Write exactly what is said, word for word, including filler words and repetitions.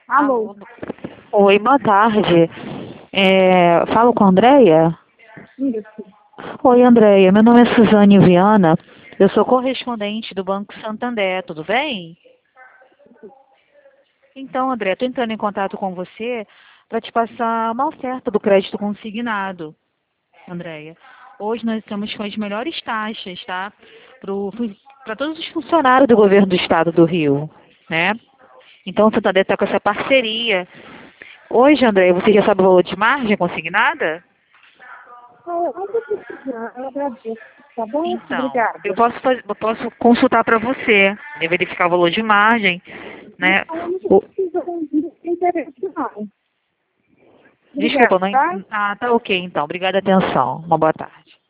Alô? Oi, boa tarde. É, falo com a Andréia? Isso. Oi, Andréia. Meu nome é Suzane Viana. Eu sou correspondente do Banco Santander, tudo bem? Então, André, estou entrando em contato com você para te passar uma oferta do crédito consignado, Andréia. Hoje nós estamos com as melhores taxas, tá? Para todos os funcionários do governo do estado do Rio, né? Então, o Santander está com essa parceria. Hoje, André, você já sabe o valor de margem consignada? Eu não vou precisar, eu agradeço. Tá bom? Então, Obrigada. eu posso, faz- eu posso consultar para você, né, verificar o valor de margem, né? Então, eu não O- preciso de interesse, não. Desculpa, Obrigada, não... tá? en- Ah, tá ok, então. Obrigada, atenção. Uma boa tarde.